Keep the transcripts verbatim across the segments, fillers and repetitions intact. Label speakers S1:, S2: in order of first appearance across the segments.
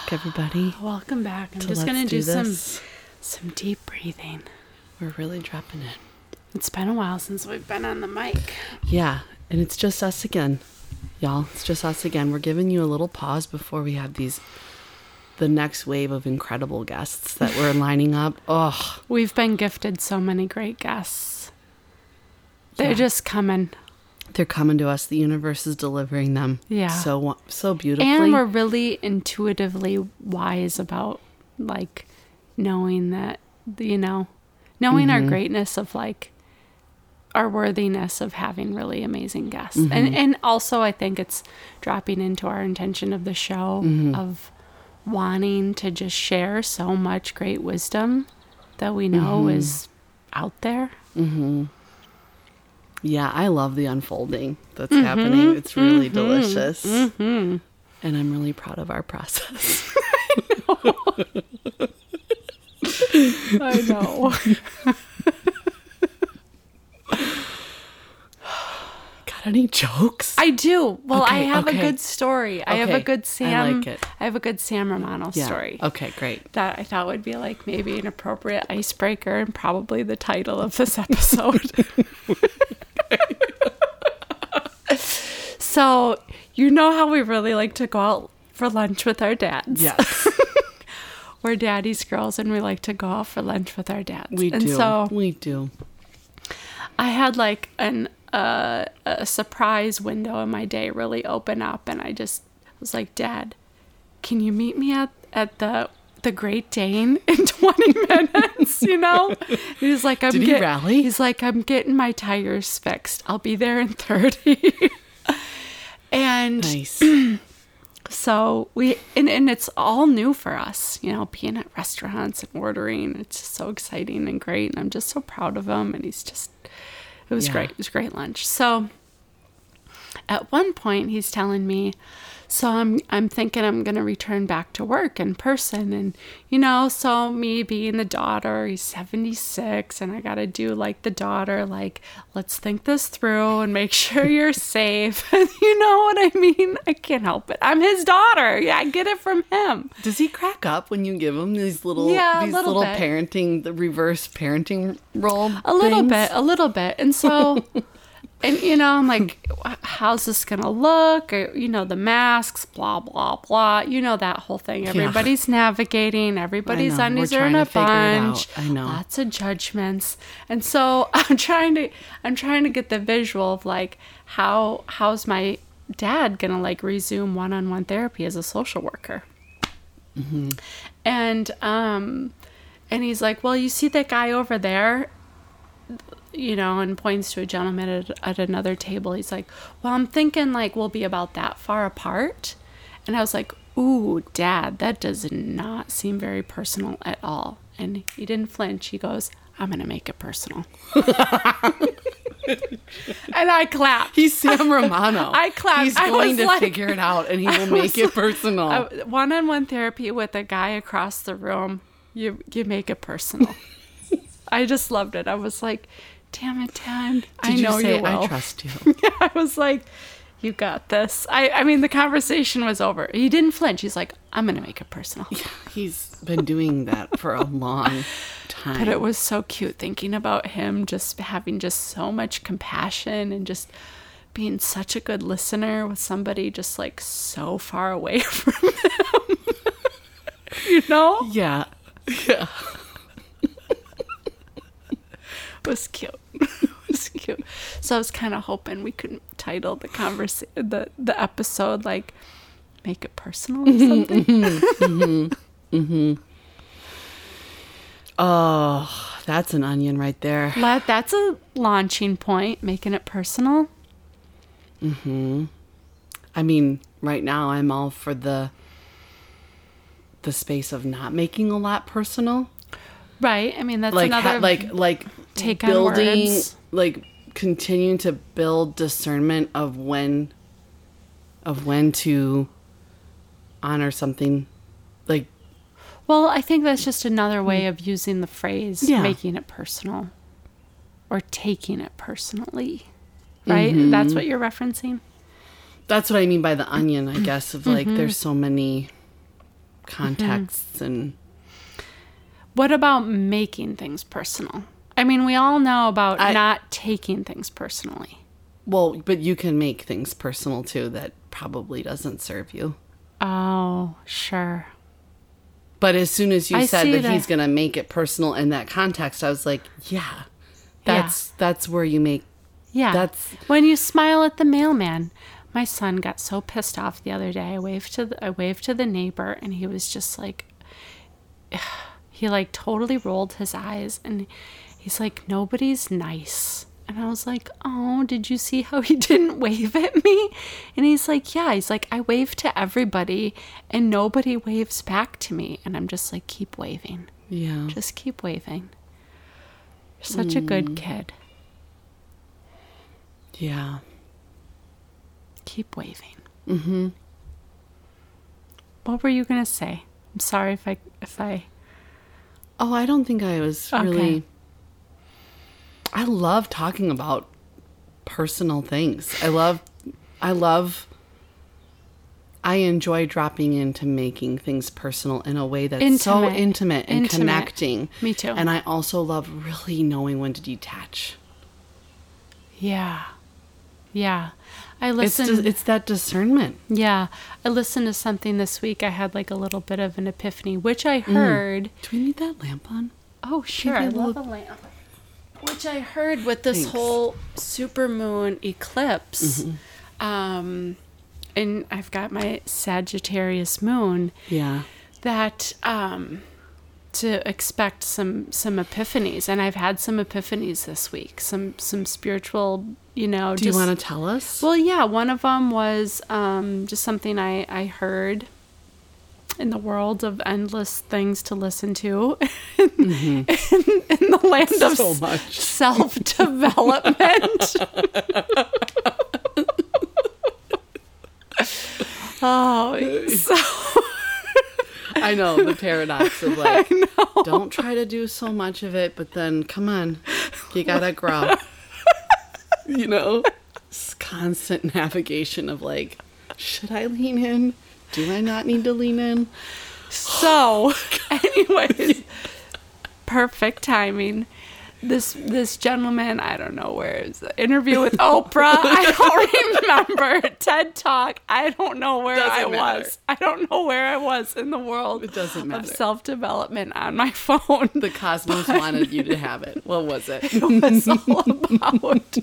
S1: back, everybody.
S2: Welcome back. I'm
S1: to
S2: just going to do,
S1: do
S2: some some deep breathing.
S1: We're really dropping it.
S2: It's been a while since we've been on the mic.
S1: Yeah, and it's just us again, y'all. It's just us again. We're giving you a little pause before we have these, the next wave of incredible guests that we're lining up. Oh,
S2: We've been gifted so many great guests. They're
S1: Yeah.
S2: just coming.
S1: they're coming to us. The universe is delivering them.
S2: Yeah.
S1: So so beautifully.
S2: And we're really intuitively wise about, like, knowing that, you know, knowing
S1: Mm-hmm.
S2: our greatness of, like, our worthiness of having really amazing guests.
S1: Mm-hmm.
S2: And and also I think it's dropping into our intention of the show
S1: Mm-hmm.
S2: of wanting to just share so much great wisdom that we know
S1: Mm-hmm.
S2: is out there.
S1: Yeah, I love the unfolding that's happening. It's really delicious.
S2: Mm-hmm.
S1: And I'm really proud of our process.
S2: I know.
S1: Got any jokes?
S2: I do. Well, I
S1: Okay,
S2: have
S1: okay.
S2: a good story. I have a
S1: Okay,
S2: good
S1: I
S2: Sam.
S1: like it.
S2: I have a good Sam Romano
S1: Yeah.
S2: story.
S1: Okay, great.
S2: That I thought would be like maybe an appropriate icebreaker and probably the title of this episode. So, you know how we really like to go out for lunch with our dads?
S1: Yes,
S2: We're daddy's girls and we like to go out for lunch with our dads.
S1: we
S2: and
S1: do.
S2: so
S1: we do.
S2: I had like an uh, a surprise window in my day really open up, and I just was like, Dad, can you meet me at, at the the Great Dane in twenty minutes? You know? He's like, I'm
S1: Did he
S2: get-
S1: rally?
S2: He's like, I'm getting my tires fixed. I'll be there in thirty. And
S1: Nice.
S2: so we, and, and it's all new for us, you know, being at restaurants and ordering. It's just so exciting and great. And I'm just so proud of him. And he's just, it was
S1: Yeah.
S2: great. It was great lunch. So at one point he's telling me, so I'm, I'm thinking I'm going to return back to work in person. And, you know, so me being the daughter, he's seventy-six and I got to do like the daughter, like, let's think this through and make sure you're safe. You know what I mean? I can't help it. I'm his daughter. Yeah, I get it from him.
S1: Does he crack up when you give him these little,
S2: Yeah, a
S1: these
S2: little
S1: little
S2: bit.
S1: parenting, the reverse parenting role?
S2: A little
S1: things?
S2: bit, a little bit. And so, and you know, I'm like, how's this going to look? Or, you know, the masks, blah, blah, blah. You know, that whole thing. Everybody's navigating. Everybody's
S1: know.
S2: undies
S1: We're
S2: are in
S1: trying
S2: a
S1: to figure it out.
S2: bunch.
S1: I know.
S2: Lots of judgments. And so I'm trying to, I'm trying to get the visual of like, how, how's my dad going to like resume one-on-one therapy as a social worker?
S1: Mm-hmm.
S2: And, um, and he's like, well, you see that guy over there? You know, and points to a gentleman at, at another table. He's like, well, I'm thinking like we'll be about that far apart. And I was like, ooh, Dad, that does not seem very personal at all. And he didn't flinch. He goes, I'm going to make it personal. And I clapped.
S1: He's Sam Romano.
S2: I clapped.
S1: He's
S2: I
S1: going
S2: was
S1: to
S2: like-
S1: figure it out, and he
S2: I
S1: will make
S2: was
S1: it
S2: like-
S1: personal.
S2: Uh, one-on-one therapy with a guy across the room, you you make it personal. I just loved it. I was like, damn it, Dad. I
S1: Did
S2: know
S1: you say,
S2: will.
S1: I trust you?
S2: I was like, you got this. I, I mean, the conversation was over. He didn't flinch. He's like, I'm going to make it personal.
S1: He's been doing that for a long time.
S2: But it was so cute thinking about him just having just so much compassion and just being such a good listener with somebody just like so far away from him. You know?
S1: Yeah. Yeah.
S2: It was cute. It was cute. So I was kind of hoping we could title the conversation, the the episode like "Make It Personal" or something.
S1: mm-hmm. Mm-hmm. Oh, that's an onion right there.
S2: Let, that's a launching point, making it personal.
S1: Mm-hmm. I mean, right now I'm all for the the space of not making a lot personal.
S2: Right. I mean, that's
S1: Like,
S2: another
S1: ha- like, like
S2: take on
S1: building,
S2: words.
S1: like continuing to build discernment of when, of when to honor something, like.
S2: Well, I think that's just another way of using the phrase
S1: Yeah.
S2: making it personal or taking it personally. Right? That's what you're referencing?
S1: That's what I mean by the onion, I guess, of like, there's so many contexts. Mm-hmm. And
S2: what about making things personal? I mean, we all know about I, not taking things personally.
S1: Well, but you can make things personal too that probably doesn't serve you.
S2: Oh, sure.
S1: But as soon as you
S2: I
S1: said that
S2: the...
S1: he's going to make it personal in that context, I was like, yeah, that's yeah. that's where you make.
S2: Yeah.
S1: That's
S2: when you smile at the mailman. My son got so pissed off the other day. I waved to the, I waved to the neighbor, and he was just like, he like totally rolled his eyes, and he's like, nobody's nice. And I was like, oh, did you see how he didn't wave at me? And he's like, yeah. He's like, I wave to everybody and nobody waves back to me. And I'm just like, keep waving.
S1: Yeah.
S2: Just keep waving. You're such mm. a good kid.
S1: Yeah.
S2: Keep waving.
S1: Mm-hmm.
S2: What were you going to say? I'm sorry if I, if I.
S1: Oh, I don't think I was
S2: okay.
S1: really. I love talking about personal things. I love, I love, I enjoy dropping into making things personal in a way that's intimate. so intimate and intimate. connecting.
S2: Me too.
S1: And I also love really knowing when to detach.
S2: Yeah. Yeah. I listened.
S1: It's, it's that discernment.
S2: Yeah. I listened to something this week. I had like a little bit of an epiphany, which I heard.
S1: Mm. Do we need that lamp on?
S2: Oh, sure. I love a lamp. Which I heard with this Thanks. whole supermoon eclipse. Mm-hmm. Um, and I've got my Sagittarius moon.
S1: Yeah.
S2: That um, to expect some some epiphanies. And I've had some epiphanies this week. Some some spiritual, you know.
S1: Do just, you want to tell us?
S2: Well, yeah. One of them was um, just something I, I heard in the world of endless things to listen to, mm-hmm. in, in the land of
S1: so much.
S2: self-development. oh, so
S1: I know the paradox of like, don't try to do so much of it, but then come on, you gotta grow. You know, this constant navigation of like, should I lean in? Do I not need to lean in?
S2: So, anyways, perfect timing. This this gentleman, I don't know where is the interview with Oprah. I don't remember. TED Talk. I don't know where
S1: doesn't
S2: I
S1: matter.
S2: was. I don't know where I was in the world
S1: it doesn't matter.
S2: of self-development on my phone.
S1: The cosmos but wanted you to have it. What was it?
S2: It was all about...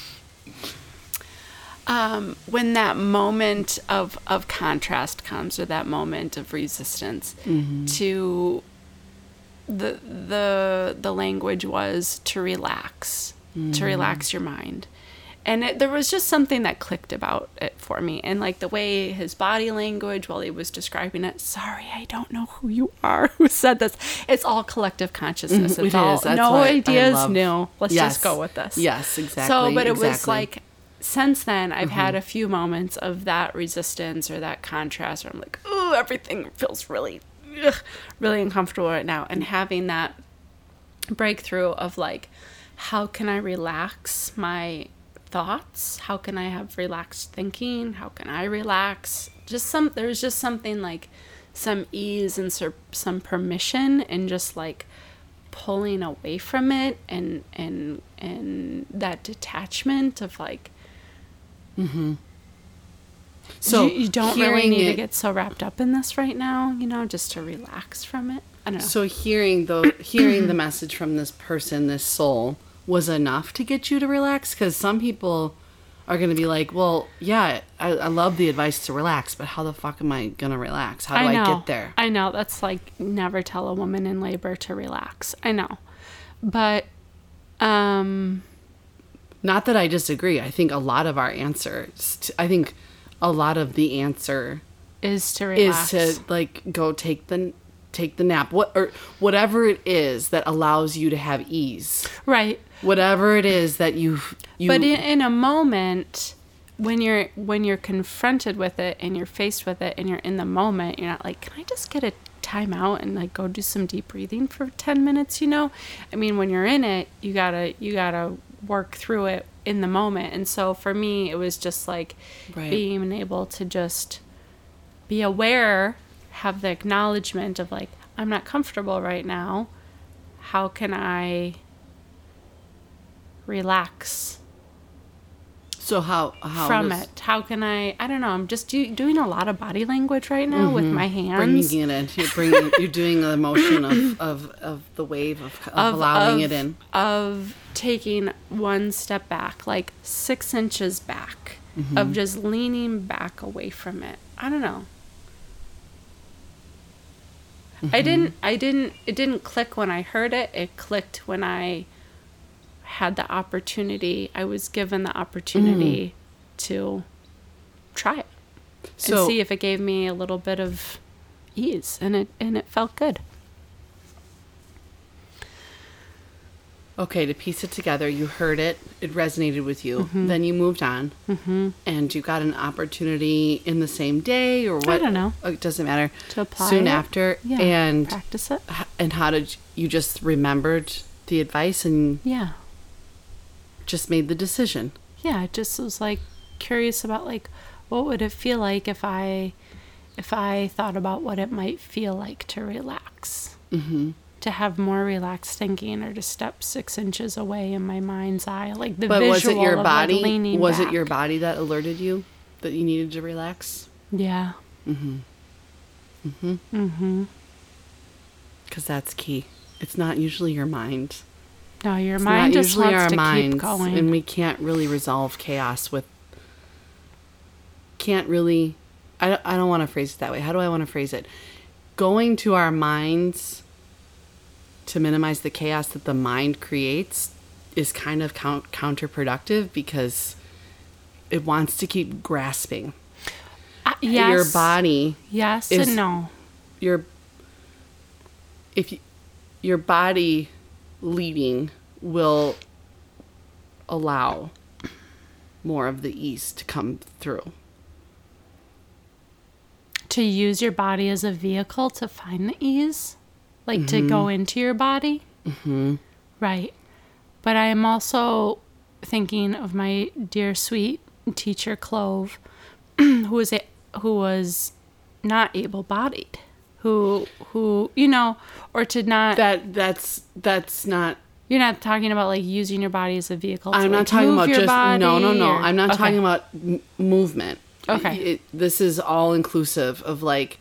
S2: Um, when that moment of, of contrast comes, or that moment of resistance,
S1: mm-hmm.
S2: to the the the language was to relax, mm-hmm. to relax your mind, and it, there was just something that clicked about it for me, and like the way his body language while he was describing it. Sorry, I don't know who you are. Who said this? It's all collective consciousness.
S1: Mm-hmm.
S2: It's
S1: it
S2: all
S1: is. That's
S2: no ideas
S1: love...
S2: new. Let's
S1: yes.
S2: just go with this.
S1: Yes, exactly.
S2: So, but it
S1: exactly.
S2: was like. Since then, I've
S1: mm-hmm.
S2: had a few moments of that resistance or that contrast where I'm like, oh, everything feels really, ugh, really uncomfortable right now. And having that breakthrough of like, how can I relax my thoughts? How can I have relaxed thinking? How can I relax? Just some, there's just something like some ease and sur- some permission and just like pulling away from it and, and, and that detachment of like,
S1: mm-hmm. So
S2: you, you don't really need
S1: it,
S2: to get so wrapped up in this right now, you know, just to relax from it. I don't know.
S1: So hearing the hearing the message from this person, this soul, was enough to get you to relax? Because some people are going to be like, well, yeah, I, I love the advice to relax, but how the fuck am I going to relax? How do I,
S2: I
S1: get there?
S2: I know. That's like never tell a woman in labor to relax. I know. But, um...
S1: not that I disagree. I think a lot of our answers, to, I think a lot of the answer
S2: is to relax.
S1: Is to like go take the take the nap. What or whatever it is that allows you to have ease.
S2: Right.
S1: Whatever it is that you you
S2: But in, in a moment when you're when you're confronted with it and you're faced with it and you're in the moment, you're not like, can I just get a time out and like go do some deep breathing for ten minutes, you know? I mean, when you're in it, you gotta you gotta work through it in the moment. And so for me, it was just like
S1: right.
S2: being able to just be aware, have the acknowledgement of like, I'm not comfortable right now. How can I relax
S1: So how, how
S2: from
S1: does,
S2: it? How can I, I don't know. I'm just do, doing a lot of body language right now with my hands.
S1: bringing it in? You're bringing, you're doing the motion of, of, of the wave of, of,
S2: Of-
S1: allowing
S2: of-
S1: it in.
S2: Of taking one step back, like six inches back, of just leaning back away from it. I don't know. I didn't, I didn't, it didn't click when I heard it. It clicked when I had the opportunity. I was given the opportunity to try it
S1: So-
S2: and see if it gave me a little bit of ease, and it, and it felt good.
S1: Okay, to piece it together, you heard it, it resonated with you,
S2: Mm-hmm.
S1: then you moved on, and you got an opportunity in the same day or what?
S2: don't know.
S1: It doesn't matter.
S2: To apply
S1: Soon
S2: it?
S1: after,
S2: Yeah.
S1: and
S2: Practice it.
S1: and how did you just remembered the advice and
S2: Yeah.
S1: just made the decision?
S2: Yeah, I just was like curious about like what would it feel like if I if I thought about what it might feel like to relax. Mm-hmm. To have more relaxed thinking, or to step six inches away in my mind's eye, like the
S1: But
S2: visual
S1: was it your
S2: of
S1: body?
S2: like leaning
S1: Was
S2: back.
S1: it your body that alerted you that you needed to relax?
S2: Yeah.
S1: Because that's key. It's not usually your mind.
S2: No, your
S1: It's
S2: mind
S1: not
S2: just
S1: usually
S2: wants
S1: our
S2: to
S1: minds,
S2: keep going.
S1: and we can't really resolve chaos with. Can't really, I don't, I don't want to phrase it that way. How do I want to phrase it? Going to our minds to minimize the chaos that the mind creates is kind of count, counterproductive because it wants to keep grasping.
S2: Uh, yes.
S1: Your body,
S2: Yes
S1: is-
S2: and no.
S1: your if you, your body leading will allow more of the ease to come through.
S2: To use your body as a vehicle to find the ease, like to go into your body. Mm-hmm. Right. But I am also thinking of my dear sweet teacher Clove, who was a, who was not able-bodied, who who you know, or to not.
S1: That that's that's not.
S2: You're not talking about like using your body as a vehicle. To,
S1: I'm not
S2: like,
S1: talking
S2: move
S1: about
S2: your
S1: just
S2: body
S1: no no no.
S2: or-
S1: I'm not
S2: Okay.
S1: talking about m- movement.
S2: Okay.
S1: It, this is all inclusive of like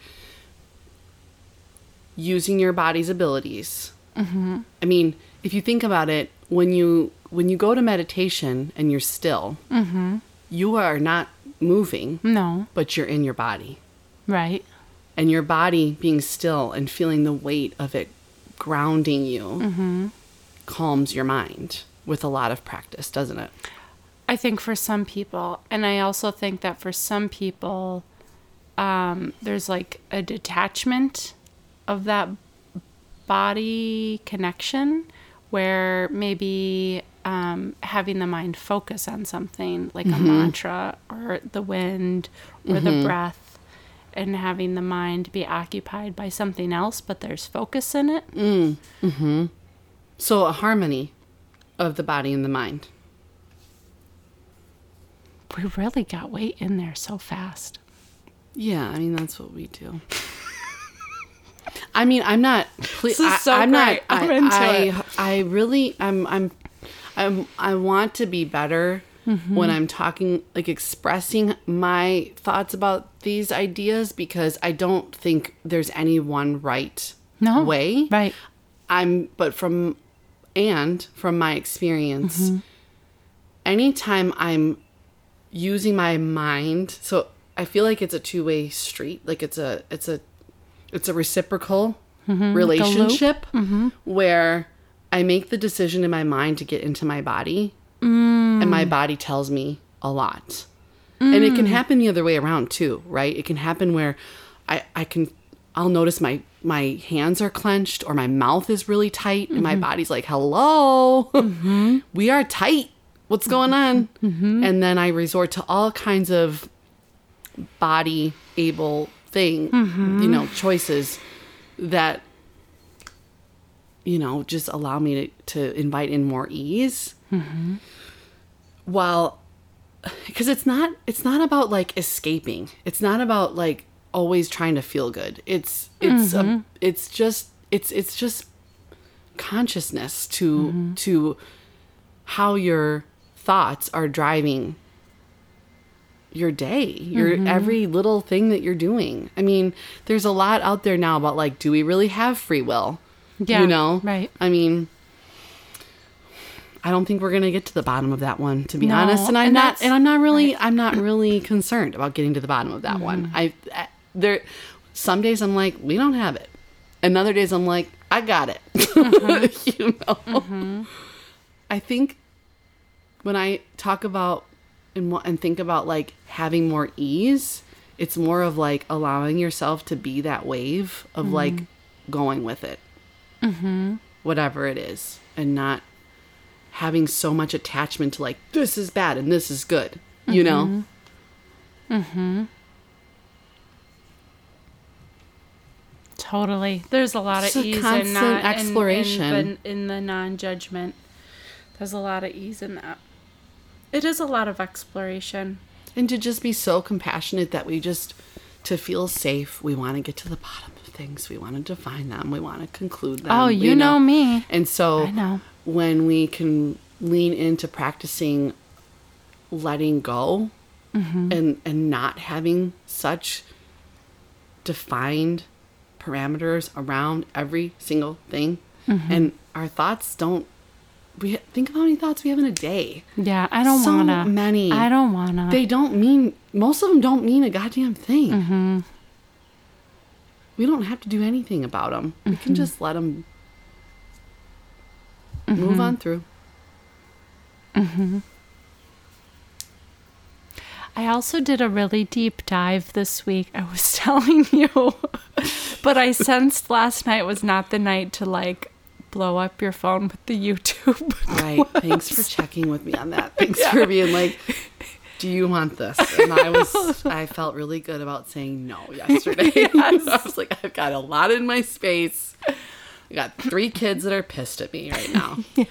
S1: using your body's abilities. Mm-hmm. I mean, if you think about it, when you when you go to meditation and you're still, mm-hmm. you are not moving,
S2: No.
S1: but you're in your body.
S2: Right.
S1: And your body being still and feeling the weight of it grounding you
S2: Mm-hmm.
S1: calms your mind with a lot of practice, doesn't it?
S2: I think for some people, and I also think that for some people, um, there's like a detachment of that body connection where maybe um, having the mind focus on something like a mantra or the wind or the breath, and having the mind be occupied by something else, but there's focus in it.
S1: So a harmony of the body and the mind.
S2: We really got weight in there so fast.
S1: Yeah, I mean that's what we do. I mean, I'm not. Ple-
S2: This is
S1: I,
S2: so
S1: I'm
S2: great.
S1: not.
S2: I'm
S1: I,
S2: into
S1: I,
S2: it.
S1: I really. I'm. I'm. I'm. I want to be better
S2: Mm-hmm.
S1: when I'm talking, like expressing my thoughts about these ideas, because I don't think there's any one right
S2: No.
S1: way.
S2: Right.
S1: I'm. But from, and from my experience,
S2: Mm-hmm.
S1: anytime I'm using my mind, so I feel like it's a two-way street. Like it's a. It's a. It's a reciprocal relationship where I make the decision in my mind to get into my body, and my body tells me a lot. And it can happen the other way around too, right? It can happen where I, I can, I'll notice my, my hands are clenched or my mouth is really tight and my body's like, hello, we are tight. What's going on? And then I resort to all kinds of body able thing, you know, choices that, you know, just allow me to, to invite in more ease. Mm-hmm. While, because it's not, it's not about like escaping. It's not about like always trying to feel good. It's it's mm-hmm. a, it's just it's it's just consciousness to mm-hmm. to how your thoughts are driving your day, your mm-hmm. every little thing that you're doing. I mean, there's a lot out there now about like, do we really have free will?
S2: Yeah,
S1: you know,
S2: right.
S1: I mean, I don't think we're gonna get to the bottom of that one, to be
S2: no,
S1: honest. And I'm
S2: and
S1: not, and I'm not really,
S2: right.
S1: I'm not really concerned about getting to the bottom of that mm-hmm. one. I, I there, some days I'm like, we don't have it, and other days I'm like, I got it. Mm-hmm. You know, mm-hmm. I think when I talk about and and think about like having more ease, it's more of like allowing yourself to be that wave of mm-hmm. like going with it, mm-hmm. whatever it is, and not having so much attachment to like, this is bad and this is good, mm-hmm. you know?
S2: Mm-hmm. Totally. There's a lot
S1: it's
S2: of
S1: a
S2: ease
S1: constant
S2: in not
S1: exploration.
S2: In, in, the, in the non-judgment. There's a lot of ease in that. It is a lot of exploration.
S1: And to just be so compassionate that we just, to feel safe, we want to get to the bottom of things. We want to define them. We want to conclude them.
S2: Oh, you, you know, know me.
S1: And so
S2: I know.
S1: When we can lean into practicing letting go mm-hmm. and, and not having such defined parameters around every single thing. Mm-hmm. And our thoughts don't, we think of how many thoughts we have in a day.
S2: Yeah, I don't
S1: so
S2: wanna.
S1: So many.
S2: I don't wanna.
S1: They don't mean, most of them don't mean a goddamn thing.
S2: Mm-hmm.
S1: We don't have to do anything about them. Mm-hmm. We can just let them mm-hmm. move on through.
S2: Mm-hmm. I also did a really deep dive this week. I was telling you, but I sensed last night was not the night to like blow up your phone with the YouTube.
S1: Right. Thanks for checking with me on that. Thanks yeah. for being like, do you want this? And I was, I felt really good about saying no yesterday. Yes. I was like, I've got a lot in my space. I got three kids that are pissed at me right now.
S2: Yeah.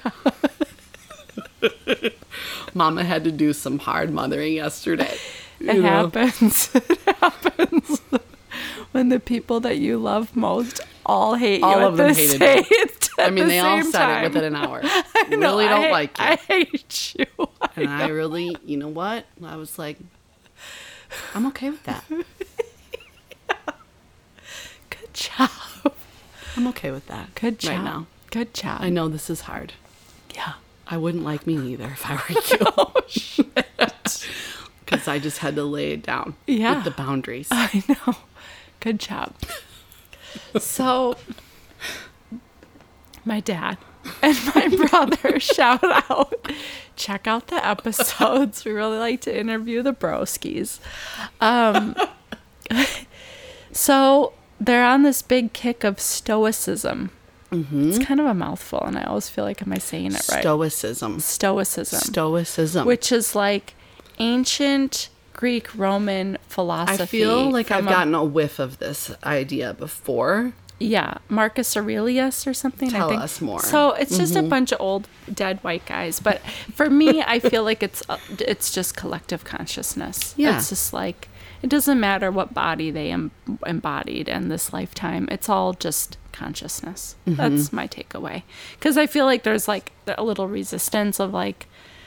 S1: Mama had to do some hard mothering yesterday.
S2: It know? happens. It happens when the people that you love most all hate
S1: all
S2: you.
S1: All of them hated me. I mean,
S2: the
S1: they all said
S2: time.
S1: it within an hour.
S2: I know,
S1: really don't
S2: I,
S1: like you.
S2: I hate you. I
S1: and
S2: know.
S1: I really, you know what? I was like, I'm okay with that.
S2: Yeah. Good job.
S1: I'm okay with that.
S2: Good job.
S1: Right now.
S2: Good job.
S1: I know this is hard.
S2: Yeah.
S1: I wouldn't like me either if I were you.
S2: Oh, shit.
S1: Because I just had to lay it down
S2: yeah.
S1: with the boundaries.
S2: I know. Good job. So, my dad and my brother, shout out. Check out the episodes. We really like to interview the broskies. Um, so, they're on this big kick of stoicism. Mm-hmm. It's kind of a mouthful, and I always feel like, am I saying it right?
S1: Stoicism.
S2: Stoicism.
S1: Stoicism.
S2: Which is like ancient Greek Roman philosophy.
S1: I feel like I've a, gotten a whiff of this idea before.
S2: Yeah. Marcus Aurelius or something.
S1: Tell
S2: I think.
S1: us more.
S2: So it's just
S1: mm-hmm.
S2: a bunch of old dead white guys. But for me, I feel like it's uh, it's just collective consciousness.
S1: Yeah.
S2: It's just like, it doesn't matter what body they em- embodied in this lifetime. It's all just consciousness. Mm-hmm. That's my takeaway. Because I feel like there's like a little resistance of like,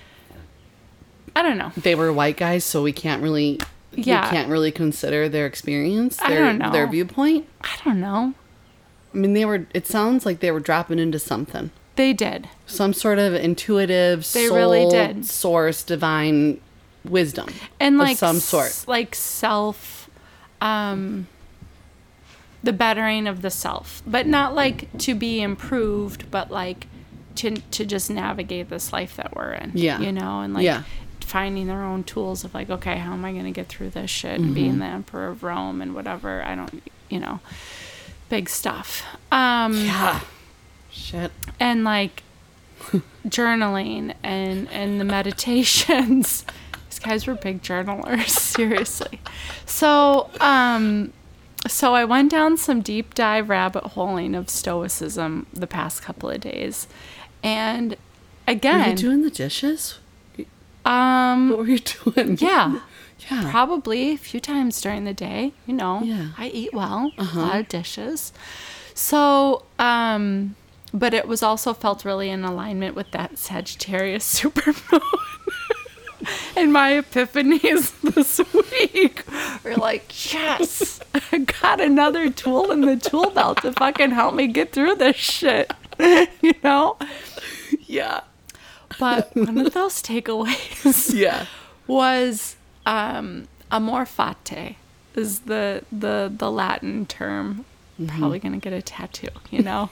S2: I don't know.
S1: They were white guys, so we can't really,
S2: yeah.
S1: we can't really consider their experience, their,
S2: I don't know.
S1: their viewpoint.
S2: I don't know.
S1: I mean, they were, it sounds like they were dropping into something.
S2: They did.
S1: Some sort of intuitive,
S2: they
S1: soul,
S2: really did.
S1: source, divine wisdom
S2: and like
S1: of some sort.
S2: S- like self, um, the bettering of the self, but not like to be improved, but like to to just navigate this life that we're in.
S1: Yeah.
S2: You know, and like
S1: yeah.
S2: finding their own tools of like, okay, how am I going to get through this shit
S1: mm-hmm.
S2: and being the emperor of Rome and whatever. I don't, you know, big stuff. Um,
S1: yeah. Shit.
S2: And like journaling and and the meditations. These guys were big journalers, seriously. So, um, so I went down some deep dive rabbit holing of stoicism the past couple of days, and again,
S1: were you doing the dishes?
S2: Um,
S1: what were you doing?
S2: Yeah,
S1: Yeah.
S2: Probably a few times during the day. You know,
S1: Yeah.
S2: I eat well,
S1: Uh-huh.
S2: a lot of dishes. So, um, but it was also felt really in alignment with that Sagittarius supermoon. And my epiphanies this week were like, yes, I got another tool in the tool belt to fucking help me get through this shit. You know?
S1: Yeah.
S2: But one of those takeaways
S1: Yeah.
S2: was um, amor fati is the, the, the Latin term.
S1: Mm-hmm.
S2: Probably going to get a tattoo, you know?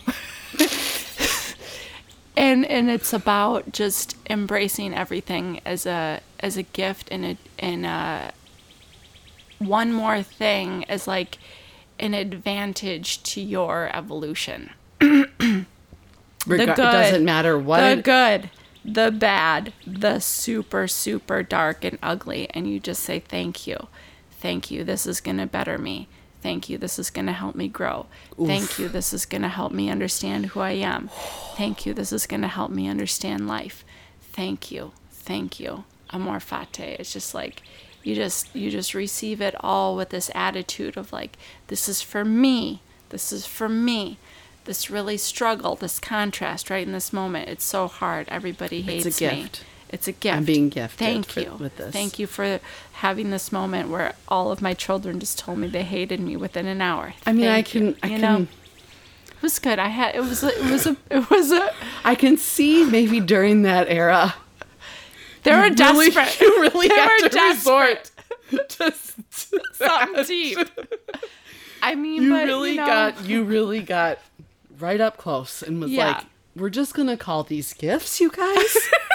S2: And and it's about just embracing everything as a as a gift and a and a one more thing as like an advantage to your evolution.
S1: Rega-
S2: good,
S1: it doesn't matter what.
S2: The
S1: it-
S2: good, the bad, the super super dark and ugly, and you just say thank you, thank you. This is gonna better me. Thank you. This is going to help me grow. Oof. Thank you. This is going to help me understand who I am. Thank you. This is going to help me understand life. Thank you. Thank you. Amor fati. It's just like you just you just receive it all with this attitude of like, this is for me. This is for me. This really struggle, this contrast right in this moment. It's so hard. Everybody hates me.
S1: It's a gift.
S2: Me. It's a gift.
S1: I'm being gifted.
S2: Thank
S1: for,
S2: you.
S1: with this.
S2: Thank you for having this moment where all of my children just told me they hated me within an hour.
S1: I mean,
S2: Thank
S1: I can,
S2: you.
S1: I
S2: you
S1: can,
S2: know, it was good. I had, it was, it was a, it was a,
S1: I can see maybe during that era.
S2: They were
S1: you really,
S2: desperate.
S1: You really
S2: they
S1: have
S2: were
S1: to
S2: desperate.
S1: resort to, to
S2: Something
S1: that.
S2: deep. I mean,
S1: You
S2: but,
S1: really
S2: you know,
S1: got, you really got right up close and was
S2: Yeah.
S1: like, we're just going to call these gifts, you guys.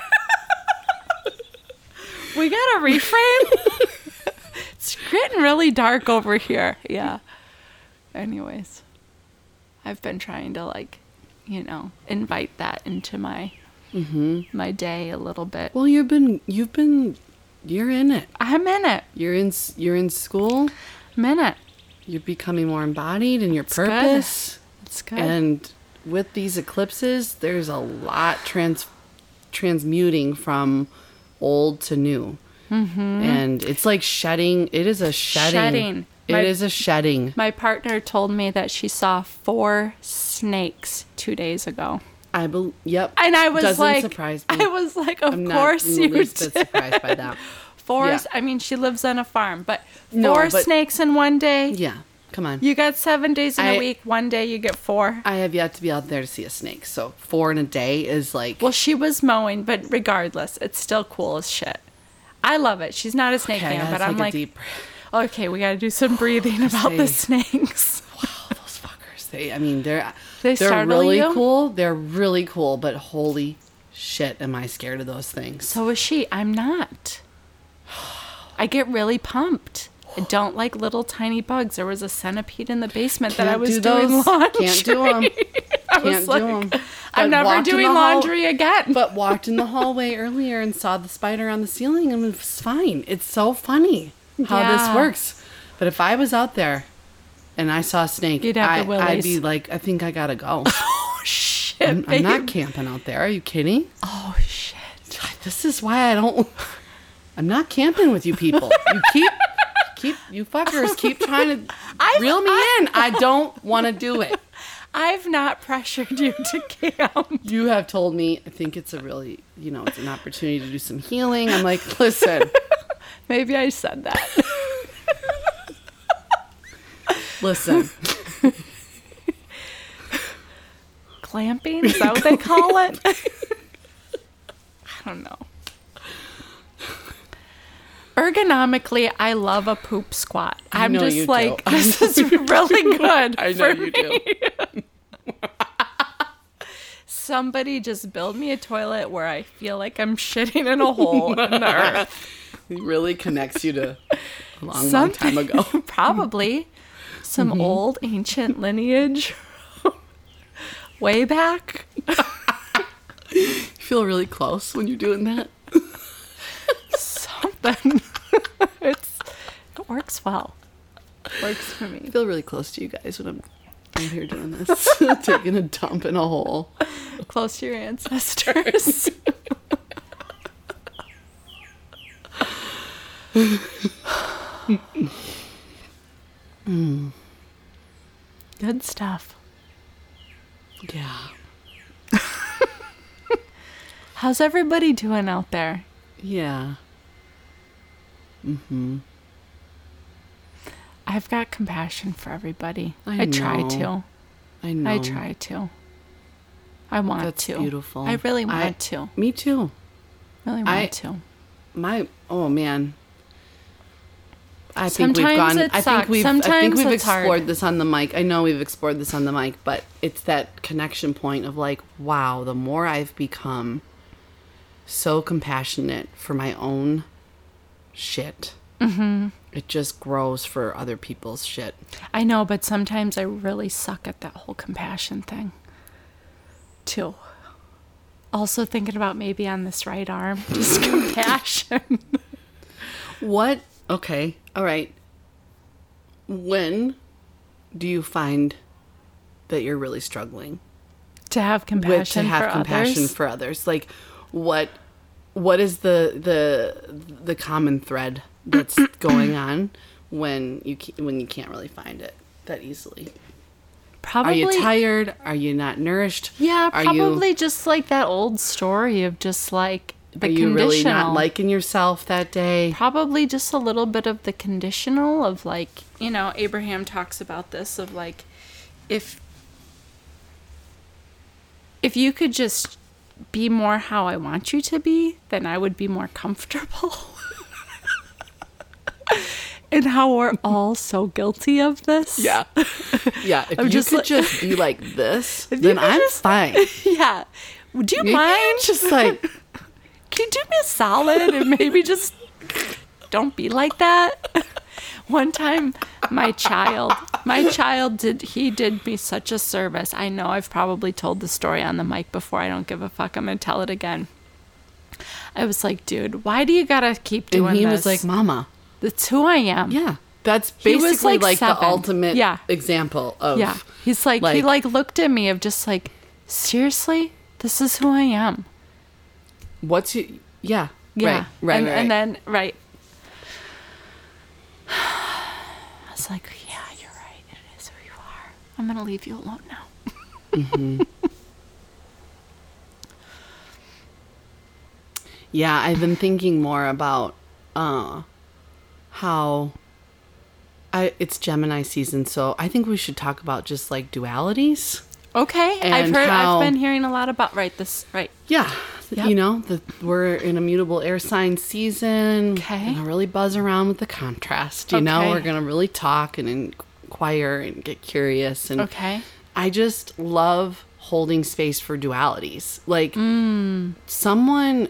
S2: we got a reframe. It's getting really dark over here. Yeah. Anyways, I've been trying to like, you know, invite that into my
S1: Mm-hmm.
S2: my day a little bit.
S1: Well, you've been, you've been, you're in it.
S2: I'm in it.
S1: You're in, s- you're in school.
S2: I'm in it.
S1: You're becoming more embodied in your
S2: It's good.
S1: purpose.
S2: It's good.
S1: And with these eclipses, there's a lot trans transmuting from old to new. Mm-hmm. And it's like shedding. It is a shedding.
S2: Shedding.
S1: It
S2: My-
S1: is a shedding.
S2: My partner told me that she saw four snakes two days ago.
S1: I bel Yep.
S2: And I was
S1: Doesn't
S2: like,
S1: surprise me.
S2: I was like, of
S1: I'm not
S2: course
S1: in the
S2: you
S1: least
S2: did.
S1: bit surprised by that.
S2: Four,
S1: Yeah.
S2: I mean, she lives on a farm, but four
S1: No, but-
S2: snakes in one day.
S1: Yeah. Come on.
S2: You got seven days in
S1: I-
S2: a week. One day you get four.
S1: I have yet to be out there to see a snake. So four in a day is like.
S2: Well, she was mowing, but regardless, it's still cool as shit. I love it. She's not a snake
S1: okay,
S2: fan,
S1: I
S2: but
S1: gotta
S2: I'm
S1: take a
S2: like,
S1: deep breath.
S2: okay, we got to do some breathing about the
S1: say-
S2: snakes.
S1: Wow, those fuckers. They, I mean, they're
S2: They
S1: they're
S2: startle
S1: really
S2: you?
S1: cool. They're really cool, but holy shit, am I scared of those things?
S2: So is she. I'm not. I get really pumped. I don't like little tiny bugs. There was a centipede in the basement that I
S1: Can't
S2: was
S1: do
S2: doing
S1: those.
S2: laundry.
S1: Can't do 'em.
S2: I was
S1: Can't
S2: like,
S1: do 'em.
S2: I'm
S1: But
S2: never
S1: walked in
S2: doing
S1: the hall-
S2: laundry again.
S1: But walked in the hallway earlier and saw the spider on the ceiling and it was fine. It's so funny how
S2: Yeah.
S1: this works. But if I was out there and I saw a snake,
S2: You'd have
S1: I,
S2: the willies.
S1: I'd be like, I think I gotta go.
S2: Oh shit!
S1: I'm, I'm not
S2: babe.
S1: camping out there. Are you kidding?
S2: Oh shit!
S1: This is why I don't. I'm not camping with you people. You keep, keep, you fuckers keep trying to
S2: I've-
S1: reel me
S2: I-
S1: in. I don't want to do it.
S2: I've not pressured you to camp.
S1: You have told me, I think it's a really, you know, it's an opportunity to do some healing. I'm like, listen,
S2: Maybe I said that.
S1: listen.
S2: Clamping? Is that what they call it? I don't know. Ergonomically, I love a poop squat.
S1: I
S2: I'm
S1: know
S2: just
S1: you do.
S2: like,
S1: I
S2: this
S1: know
S2: is
S1: you
S2: really good.
S1: I know
S2: for
S1: you
S2: me.
S1: do.
S2: Somebody just build me a toilet where I feel like I'm shitting in a hole in the earth.
S1: It really connects you to a long, long
S2: Something-
S1: time ago.
S2: Probably some
S1: Mm-hmm.
S2: old ancient lineage way back.
S1: You feel really close when you're doing that.
S2: Something. it's it works well. Works for me.
S1: I feel really close to you guys when I'm out here doing this. Taking a dump in a hole.
S2: Close to your ancestors. mm. Good stuff.
S1: Yeah.
S2: How's everybody doing out there?
S1: Yeah. Mm-hmm.
S2: I've got compassion for everybody.
S1: I,
S2: I try to.
S1: I know.
S2: I try to. I want
S1: That's
S2: to.
S1: That's beautiful.
S2: I really want
S1: I,
S2: to.
S1: Me too.
S2: Really want
S1: I,
S2: to.
S1: My oh man. I
S2: Sometimes
S1: think we've gone.
S2: it
S1: I
S2: sucks.
S1: think we've.
S2: Sometimes
S1: I think we've
S2: it's
S1: explored
S2: hard.
S1: this on the mic. I know we've explored this on the mic, but it's that connection point of like, wow. The more I've become so compassionate for my own shit,
S2: mm-hmm.
S1: it just grows for other people's shit.
S2: I know, but sometimes I really suck at that whole compassion thing, too. Also thinking about maybe on this right arm, just compassion.
S1: What? Okay. All right. When do you find that you're really struggling
S2: to have compassion
S1: with, to have
S2: for
S1: compassion
S2: others?
S1: for others? Like, what? What is the the the common thread that's going on when you ca- when you can't really find it that easily?
S2: Probably.
S1: Are you tired? Are you not nourished?
S2: Yeah,
S1: Are
S2: probably
S1: you,
S2: just like that old story of just like the
S1: are you
S2: conditional.
S1: really not liking yourself that day?
S2: Probably just a little bit of the conditional of like, you know, Abraham talks about this of like, if if you could just be more how I want you to be, then I would be more comfortable. And how we're all so guilty of this.
S1: Yeah. Yeah. If
S2: I'm
S1: you
S2: just
S1: could
S2: like-
S1: just be like this,
S2: If you
S1: then
S2: could
S1: I'm
S2: just-
S1: fine.
S2: Yeah. Would you mind?
S1: Just like,
S2: Can you do me a solid and maybe just don't be like that? One time, my child, my child did, he did me such a service. I know I've probably told the story on the mic before. I don't give a fuck. I'm going to tell it again. I was like, dude, why do you got to keep doing
S1: and he
S2: this?
S1: was like, Mama.
S2: That's who I am.
S1: Yeah. That's
S2: He was,
S1: basically
S2: like,
S1: like,
S2: seven.
S1: the ultimate
S2: Yeah.
S1: example of.
S2: Yeah. He's like, he like looked at me of just like, seriously? This is who I am.
S1: What's you? Yeah.
S2: Yeah.
S1: Right. Right.
S2: And,
S1: right.
S2: and then, right. I was like, yeah, you're right. It is who you are. I'm going to leave you alone now.
S1: Mm-hmm. Yeah. I've been thinking more about uh, how I, it's Gemini season. So I think we should talk about just like dualities.
S2: Okay.
S1: And
S2: I've heard,
S1: how-
S2: I've been hearing a lot about, right, this, right.
S1: Yeah.
S2: Yep.
S1: You know, the, we're in a mutable air sign season.
S2: Okay.
S1: We're gonna really buzz around with the contrast. You know,
S2: Okay.
S1: we're going to really talk and inquire and get curious. And
S2: Okay.
S1: I just love holding space for dualities. Like,
S2: Mm.
S1: someone,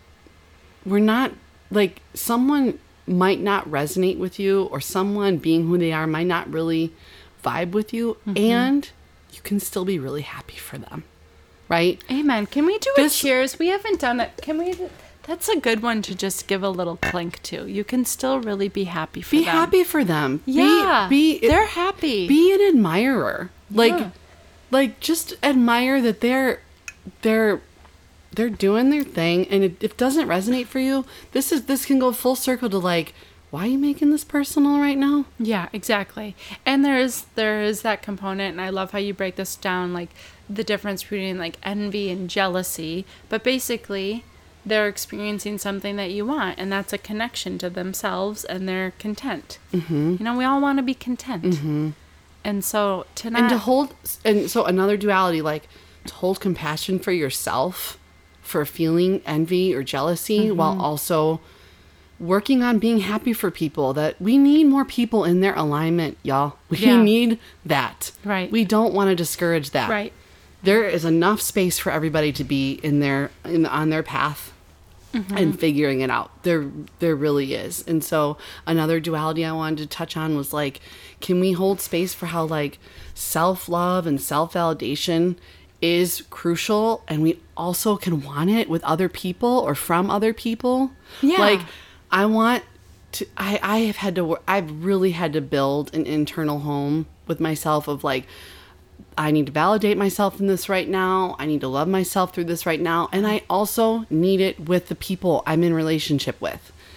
S1: we're not, like, someone might not resonate with you, or someone being who they are might not really vibe with you.
S2: Mm-hmm.
S1: And you can still be really happy for them. Right?
S2: Amen. Can we do
S1: This-
S2: a cheers? We haven't done it. Can we? That's a good one to just give a little clink to. You can still really be happy for
S1: Be
S2: them.
S1: happy for them. Be-
S2: Yeah.
S1: Be,
S2: they're happy.
S1: Be an admirer. Like,
S2: Yeah.
S1: like just admire that they're, they're, they're doing their thing. And if it doesn't resonate for you, this is, this can go full circle to like, why are you making this personal right now?
S2: Yeah, exactly. And there is there is that component, and I love how you break this down, like the difference between like envy and jealousy. But basically, they're experiencing something that you want, and that's a connection to themselves, and they're content. Mm-hmm. You know, we all want to be content. Mm-hmm. And so to not
S1: And to hold, and so another duality, like to hold compassion for yourself for feeling envy or jealousy,
S2: Mm-hmm.
S1: while also working on being happy for people. That we need more people in their alignment, y'all. We
S2: Yeah.
S1: need that.
S2: Right.
S1: We don't want to discourage that.
S2: Right.
S1: There is enough space for everybody to be in their in on their path
S2: Mm-hmm.
S1: and figuring it out. There there really is. And so another duality I wanted to touch on was like, can we hold space for how like self-love and self-validation is crucial, and we also can want it with other people or from other people?
S2: Yeah.
S1: Like, I want to, I, I have had to, wor- I've really had to build an internal home with myself of like, I need to validate myself in this right now. I need to love myself through this right now. And I also need it with the people I'm in relationship with.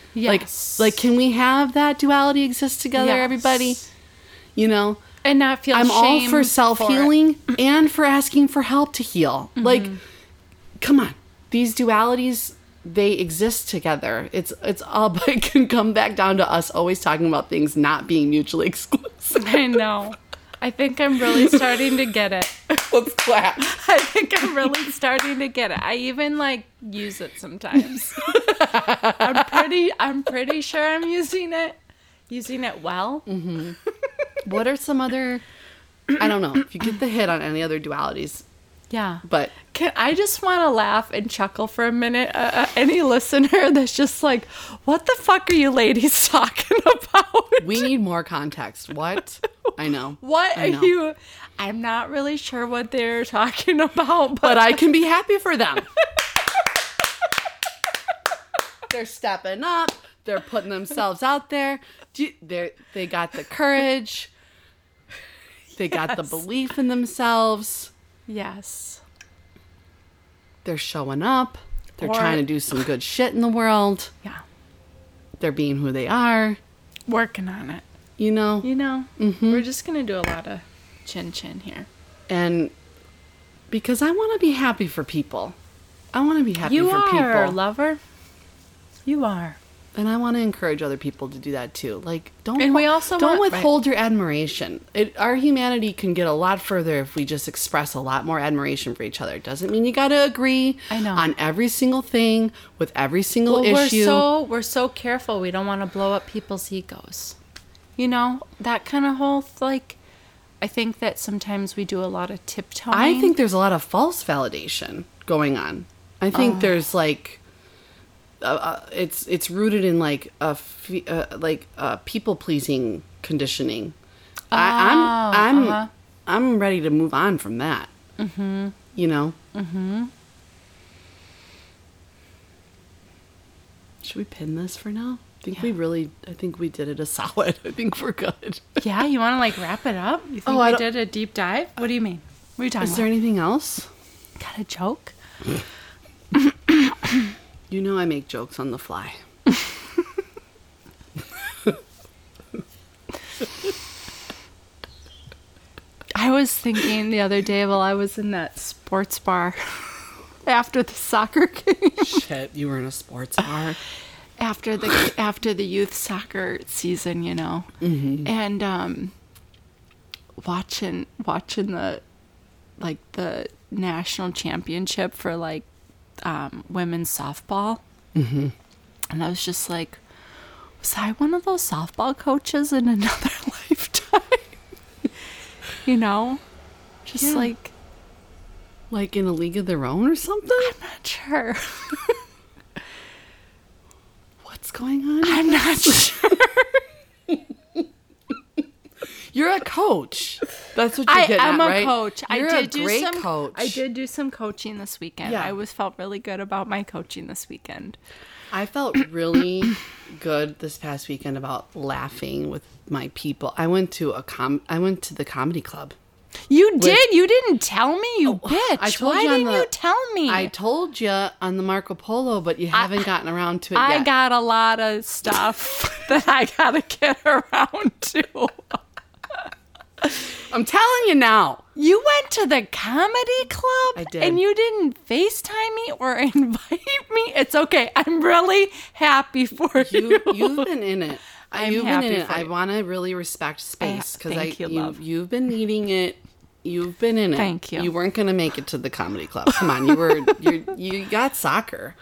S2: Yes.
S1: Like, like, can we have that duality exist together,
S2: Yes.
S1: everybody? You know?
S2: And not feel
S1: I'm
S2: shame
S1: all for self-healing and for asking for help to heal. Mm-hmm. Like, come on. These dualities, they exist together. It's it's all, but it can come back down to us always talking about things not being mutually exclusive.
S2: I know. I think I'm really starting to get it.
S1: Let's clap.
S2: I think I'm really starting to get it. I even like use it sometimes. I'm pretty I'm pretty sure I'm using it. Using it well.
S1: Mm-hmm. What are some other, I don't know, if you get the hit on any other dualities.
S2: Yeah.
S1: But
S2: Can I just want to laugh and chuckle for a minute? Uh, uh, any listener that's just like, what the fuck are you ladies talking about?
S1: We need more context. What? I know.
S2: What
S1: I know.
S2: are you? I'm not really sure what they're talking about, but,
S1: But I can be happy for them. They're stepping up. They're putting themselves out there. They they got the courage. They got the
S2: Yes.
S1: belief in themselves.
S2: yes.
S1: They're showing up. They're
S2: Or-
S1: trying to do some good shit in the world.
S2: Yeah.
S1: They're being who they are.
S2: Working on it.
S1: You know?
S2: You know,
S1: Mhm.
S2: we're just going to do a lot of chin chin here.
S1: And because I want to be happy for people. I want to be happy
S2: You
S1: for
S2: are,
S1: people.
S2: lover. You are.
S1: And I want to encourage other people to do that too. Like, don't
S2: And we also
S1: don't
S2: want-
S1: withhold your admiration. It, our humanity can get a lot further if we just express a lot more admiration for each other. It doesn't mean you got to agree
S2: I know.
S1: on every single thing with every single
S2: Well,
S1: issue.
S2: we're so we're so careful. We don't want to blow up people's egos. You know, that kind of whole like. I think that sometimes we do a lot of tiptoeing.
S1: I think there's a lot of false validation going on. I think
S2: Oh.
S1: there's like. Uh, uh, it's it's rooted in like a fe- uh, like uh, people pleasing conditioning. I, I'm I'm
S2: uh-huh.
S1: I'm ready to move on from that. Mm-hmm. You know. Mm-hmm. Should we pin this for now? I think
S2: Yeah.
S1: we really. I think we did it a solid. I think we're good.
S2: Yeah, you want to like wrap it up? You think
S1: Oh, I
S2: we
S1: don't-
S2: did a deep dive? What do you mean? What are you talking
S1: Is there
S2: about?
S1: anything else?
S2: Got a joke?
S1: You know I make jokes on the fly.
S2: I was thinking the other day while I was in that sports bar after the soccer game.
S1: Shit, you were in a sports bar.
S2: after the after the youth soccer season, you know,
S1: Mm-hmm.
S2: and um, watching watching the like the national championship for like um, women's softball, mm-hmm. and I was just like, was I one of those softball coaches in another lifetime? You know, just
S1: Yeah.
S2: like
S1: Like in a league of their own or something?
S2: I'm not sure.
S1: What's going on?
S2: I'm not sure.
S1: You're a coach. That's what you're
S2: I
S1: getting
S2: am
S1: at,
S2: a
S1: right?
S2: coach.
S1: You're
S2: I did
S1: a
S2: do
S1: great
S2: some
S1: coach.
S2: I did do some coaching this weekend.
S1: Yeah.
S2: I was felt really good about my coaching this weekend.
S1: I felt really good this past weekend about laughing with my people. I went to a com. I went to the comedy club.
S2: You did. You didn't tell me, you bitch.
S1: I told
S2: Why
S1: you on
S2: didn't
S1: the-
S2: you tell me?
S1: I told you on the Marco Polo, but you haven't gotten around to it
S2: I
S1: yet.
S2: got a lot of stuff that I gotta get around to.
S1: I'm telling you now.
S2: You went to the comedy club?
S1: I did.
S2: And you didn't FaceTime me or invite me? It's okay. I'm really happy for you.
S1: You you've been in it.
S2: I'm
S1: you've
S2: happy
S1: been in it.
S2: for
S1: I
S2: you.
S1: want to really respect space because I,
S2: thank you,
S1: you,
S2: love.
S1: you've been needing it. You've been in it.
S2: Thank you.
S1: You weren't gonna make it to the comedy club. Come on, you were. You you got soccer.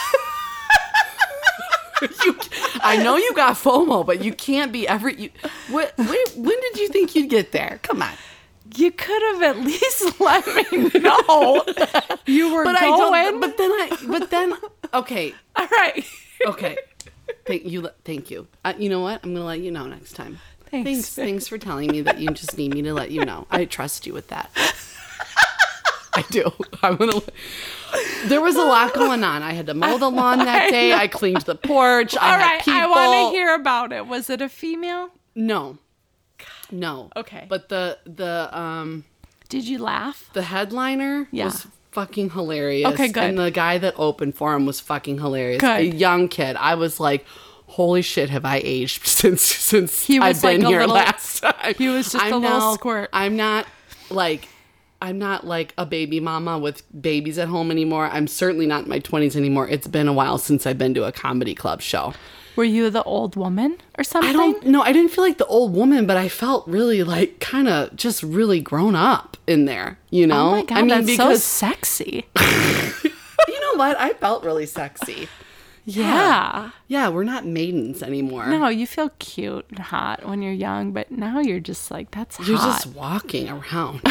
S1: you, I know you got FOMO, but you can't be every. You, what? When, when did you think you'd get there? Come on.
S2: You could have at least let me know you were
S1: But I
S2: going.
S1: don't. But then I. But then. Okay.
S2: All right.
S1: Okay. Thank you. Thank you. Uh, you know what? I'm gonna let you know next time.
S2: Thanks.
S1: Thanks. Thanks for telling me that you just need me to let you know. I trust you with that. I do. I'm gonna. There was a lot going on. I had to mow the lawn that
S2: I
S1: day.
S2: know.
S1: I cleaned the porch. I
S2: All
S1: had
S2: right.
S1: people.
S2: I want to hear about it. Was it a female?
S1: No. No.
S2: Okay.
S1: But the the um
S2: Did you laugh?
S1: the headliner
S2: Yeah.
S1: was fucking hilarious.
S2: Okay, good.
S1: And the guy that opened for him was fucking hilarious.
S2: Good.
S1: A young kid. I was like, holy shit, have I aged since since
S2: He was
S1: I've been
S2: like a
S1: here
S2: little-
S1: last time.
S2: he was just
S1: I'm
S2: a little
S1: now-
S2: squirt.
S1: I'm not like I'm not like a baby mama with babies at home anymore. I'm certainly not in my twenties anymore. It's been a while since I've been to a comedy club show.
S2: Were you the old woman or something?
S1: I don't know. I didn't feel like the old woman, but I felt really like kind of just really grown up in there, you know?
S2: Oh my God,
S1: I mean,
S2: that's
S1: because
S2: so sexy.
S1: you know what? I felt really sexy.
S2: Yeah.
S1: Yeah, we're not maidens anymore.
S2: No, you feel cute and hot when you're young, but now you're just like, that's
S1: You're
S2: hot.
S1: just walking around.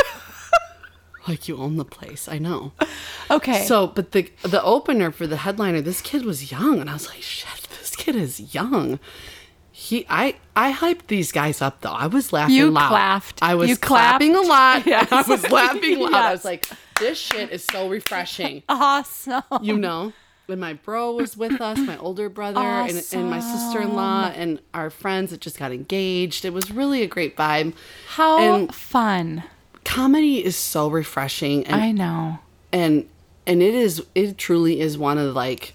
S1: Like you own the place. I know.
S2: Okay.
S1: So, but the the opener for the headliner, this kid was young, and I was like, shit, this kid is young. He, I, I hyped these guys up though. I was laughing
S2: You
S1: loud.
S2: clapped.
S1: I was
S2: You
S1: clapping
S2: clapped.
S1: a lot.
S2: Yes.
S1: I was laughing loud. I
S2: Yes.
S1: was like, this shit is so refreshing.
S2: awesome.
S1: You know, when my bro was with us, my older brother, and, and my sister-in-law, and our friends that just got engaged. It was really a great vibe.
S2: How
S1: and
S2: fun.
S1: comedy is so refreshing, and
S2: I know.
S1: and and it is it truly is one of like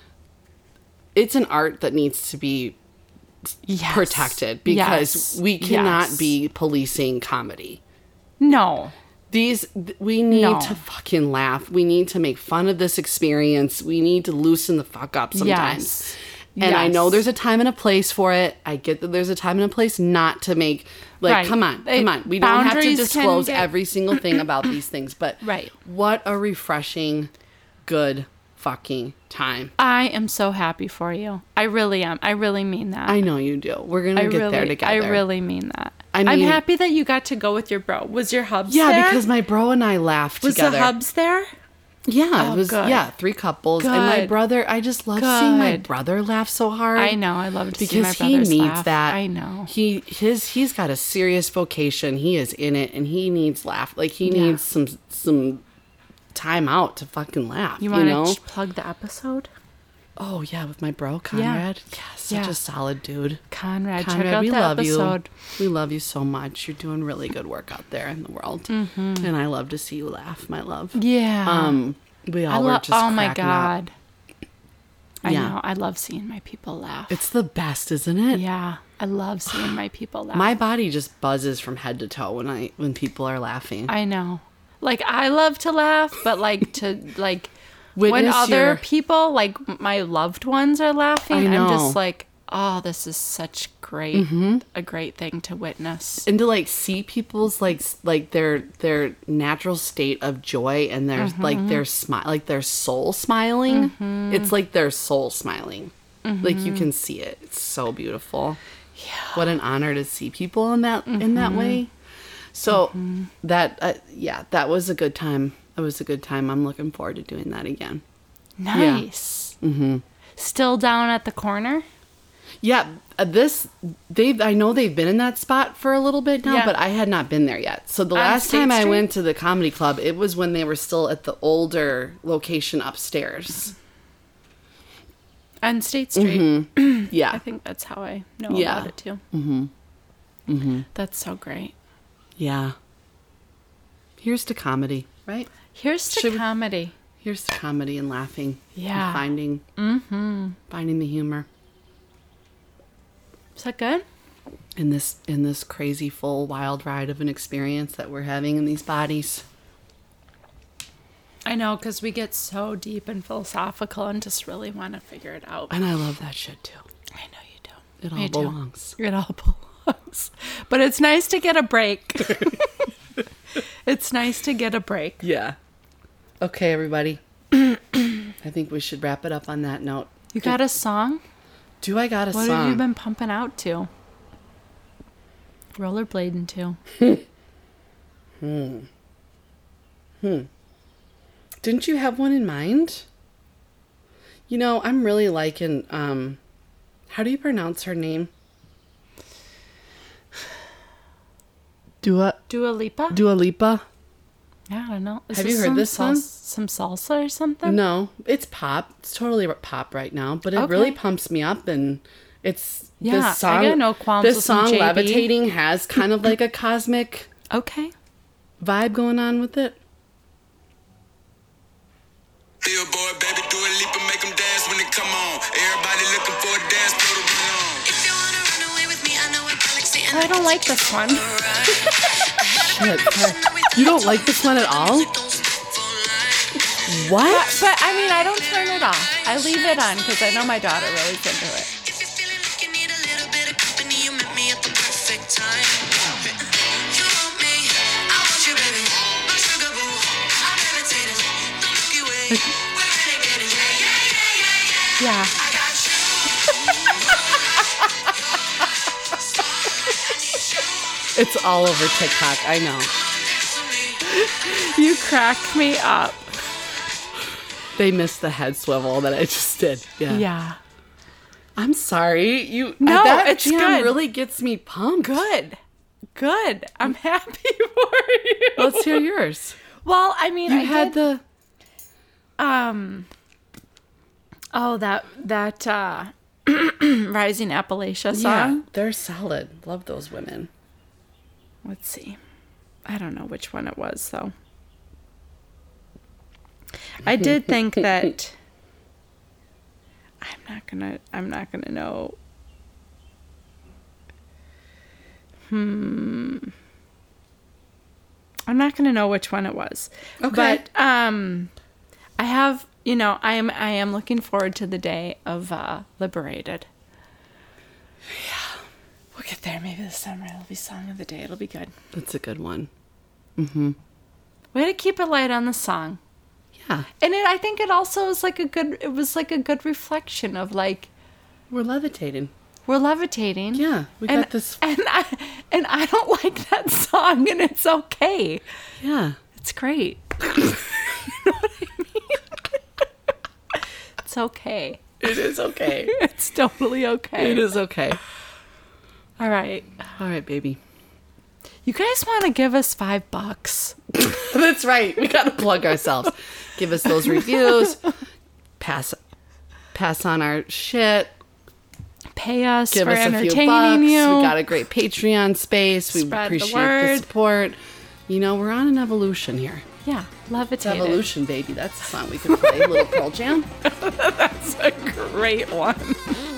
S1: it's an art that needs to be
S2: Yes.
S1: protected because
S2: Yes.
S1: we cannot
S2: Yes.
S1: be policing comedy.
S2: No.
S1: These th- we need
S2: No.
S1: to fucking laugh. We need to make fun of this experience. We need to loosen the fuck up sometimes.
S2: Yes.
S1: And I know
S2: Yes.
S1: there's a time and a place for it. I get that there's a time and a place not to make like
S2: Right.
S1: come on,
S2: They-
S1: come on. We don't have to
S2: boundaries can
S1: disclose
S2: get-
S1: every single thing about these things, but
S2: Right.
S1: what a refreshing good fucking time.
S2: I am so happy for you. I really am. I really mean that.
S1: I know you do. We're going to
S2: I
S1: get
S2: really,
S1: there together.
S2: I really mean that.
S1: I
S2: I'm
S1: mean-
S2: happy that you got to go with your bro. Was your hubs
S1: Yeah,
S2: there?
S1: because my bro and I laughed
S2: was
S1: together.
S2: the hubs there?
S1: Yeah,
S2: Oh,
S1: it was
S2: good.
S1: yeah, three couples and my
S2: Good.
S1: brother. I just love seeing my
S2: Good.
S1: brother laugh so hard.
S2: I know. I love to see my
S1: because he
S2: brothers
S1: needs
S2: laugh.
S1: that.
S2: I know.
S1: He his he's got a serious vocation. He is in it, and he needs laugh. Like he
S2: Yeah.
S1: needs some some time out to fucking laugh.
S2: You
S1: You,
S2: want
S1: know?
S2: to plug the episode?
S1: Oh yeah, with my bro Conrad. Yeah, such
S2: Yeah.
S1: a solid dude.
S2: Conrad,
S1: Conrad,
S2: check out
S1: we
S2: the
S1: love
S2: episode.
S1: you. We love you so much. You're doing really good work out there in the world,
S2: Mm-hmm.
S1: and I love to see you laugh, my love.
S2: Yeah.
S1: Um, we
S2: I
S1: all were
S2: love.
S1: just
S2: Oh my
S1: cracking up.
S2: god. I
S1: Yeah.
S2: know. I love seeing my people laugh.
S1: It's the best, isn't it?
S2: yeah. I love seeing my people laugh.
S1: My body just buzzes from head to toe when I when people are laughing.
S2: I know. Like I love to laugh, but like to like when
S1: Witness
S2: other
S1: your-
S2: people, like my loved ones, are laughing,
S1: I
S2: I'm
S1: know.
S2: just like, oh, this is such great,
S1: Mm-hmm.
S2: a great thing to witness.
S1: And to like see people's like s- like their their natural state of joy and their
S2: Mm-hmm.
S1: like their smile like their soul smiling. It's like their soul smiling. Like you can see it. It's so beautiful. Yeah. What an honor to see people in that in
S2: Mm-hmm.
S1: that way. So that uh, yeah, that was a good time. It was a good time. I'm looking forward to doing that again.
S2: Nice. Mm-hmm. Still down at the corner.
S1: Yeah, uh, this they've I know they've been in that spot for a little bit now,
S2: Yeah.
S1: but I had not been there yet. So the
S2: On
S1: last
S2: State
S1: time I
S2: Street?
S1: went to the comedy club, it was when they were still at the older location upstairs.
S2: On State Street.
S1: Mm-hmm.
S2: I
S1: Yeah.
S2: think that's how I know
S1: Yeah.
S2: about it too. Mm-hmm. Mm-hmm. That's so great.
S1: Yeah. Here's to comedy, right?
S2: Here's to
S1: Should we-
S2: comedy.
S1: Here's to comedy and laughing.
S2: Yeah.
S1: And finding mm-hmm. finding the humor
S2: Is that good?
S1: in this in this crazy full wild ride of an experience that we're having in these bodies.
S2: I know, because we get so deep and philosophical and just really want to figure it out.
S1: And I love that shit too.
S2: I know you do.
S1: It all
S2: Me too.
S1: belongs.
S2: It all belongs. But it's nice to get a break. It's nice to get a break.
S1: Yeah. Okay, everybody. I think we should wrap it up on that note.
S2: You got a song?
S1: Do I got a
S2: What
S1: song?
S2: have you been pumping out to? Rollerblading to.
S1: Didn't you have one in mind? You know, I'm really liking, um, how do you pronounce her name? Dua,
S2: Dua Lipa?
S1: Dua Lipa?
S2: Yeah, I don't know. Is
S1: Have
S2: this
S1: you heard
S2: some
S1: this song?
S2: Some salsa or something?
S1: No, it's pop. It's totally pop right now, but it
S2: Okay.
S1: really pumps me up, and it's
S2: Yeah, I
S1: this song.
S2: got no qualms
S1: this
S2: with some
S1: song,
S2: J B.
S1: Levitating, has kind of like a cosmic
S2: Okay.
S1: vibe going on with it.
S3: Billboard, baby, do a leap and make them dance when they come on. Everybody looking for a dance floor to run on. If you wanna run away with me, I know a galaxy.
S2: I don't like this one.
S1: Shit, you don't like this one at all? What?
S2: But, but I mean, I don't turn it off. I leave it on because I know my daughter really is into it.
S3: If you're feeling like you need a little bit of company, you met me at the perfect time. You want me, I want you, baby. My sugar boo, I'm levitating. The Milky Way, we're renegading. Yeah, yeah, yeah, yeah, yeah.
S2: Yeah.
S3: I got you.
S1: It's all over TikTok, I know.
S2: You crack me up.
S1: They missed the head swivel that I just did. Yeah.
S2: Yeah.
S1: I'm sorry. You
S2: No,
S1: that
S2: it's
S1: jam
S2: good.
S1: really gets me pumped.
S2: Good. Good. I'm happy for you.
S1: Let's hear yours.
S2: Well, I mean,
S1: You
S2: I
S1: had
S2: did,
S1: the
S2: um oh that that uh Rising Appalachia song.
S1: Yeah, they're solid. Love those women.
S2: Let's see. I don't know which one it was though. I did think that I'm not gonna I'm not gonna know. Hmm. I'm not gonna know which one it was.
S1: Okay.
S2: But um I have you know, I am I am looking forward to the day of uh Liberated. Yeah. We'll get there maybe this summer. It'll be song of the day. It'll be good.
S1: That's a good one. Mm-hmm.
S2: Way to keep it light on the song.
S1: Yeah.
S2: And it, I think it also is like a good, it was like a good reflection of like,
S1: We're levitating.
S2: we're levitating.
S1: Yeah. We
S2: and,
S1: got this.
S2: And I, and I don't like that song and it's okay.
S1: Yeah.
S2: It's great. You know what I mean? It's okay.
S1: It is okay.
S2: It's totally okay.
S1: It is okay.
S2: All right.
S1: All right, baby.
S2: You guys want to give us five bucks?
S1: That's right. We got to plug ourselves. Give us those reviews. Pass pass on our shit.
S2: Pay us
S1: Give
S2: for
S1: us a few
S2: entertaining
S1: bucks.
S2: you.
S1: We got a great Patreon space. We
S2: Spread the
S1: appreciate
S2: word.
S1: the support. You know, we're on an evolution here.
S2: Yeah,
S1: It's
S2: levitated.
S1: Evolution, baby. That's the song we could play. Little Pearl Jam.
S2: That's a great one.